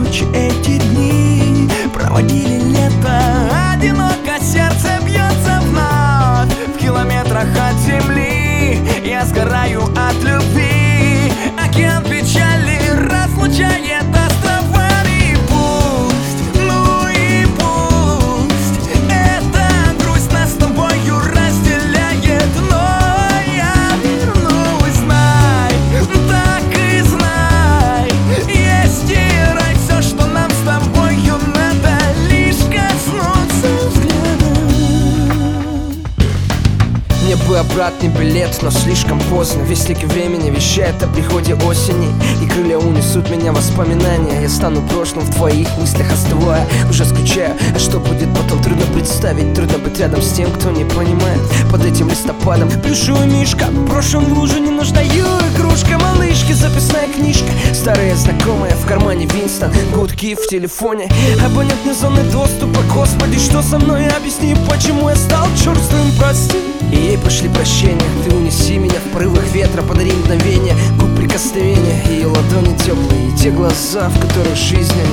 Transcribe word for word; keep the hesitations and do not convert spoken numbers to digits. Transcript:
ночи, эти дни проводили лето. Одиноко сердце бьется вновь, в километрах от земли я сгораю от любви. Океан печали разлучает островами. Пусть, ну и пусть эта грусть нас с тобою разделяет, но я вернусь, знай, так и знай. Есть и рай, все, что нам с тобою надо, лишь коснуться взглядом. Мне бы обратный билет, но слишком поздно. Вестники времени вещают о приходе осени, и крылья унесут меня воспоминания. Я стану прошлым в твоих мыслях, остывая, уже скучаю. А что будет потом, трудно представить. Трудно быть рядом с тем, кто не понимает. Под этим листопадом плюшевый мишка, брошен в лужу ненужную игрушка. Малышки, записная книжка, старые знакомые, в кармане Винстон, гудки в телефоне, абонентной зоны доступа. Господи, что со мной? Объясни, почему я стал черствым, прости. И ей пошли прощения. Ты унеси меня в порывах ветра, подари мгновение губ прикосновения, ее ладони теплые, и те глаза, в которых жизнь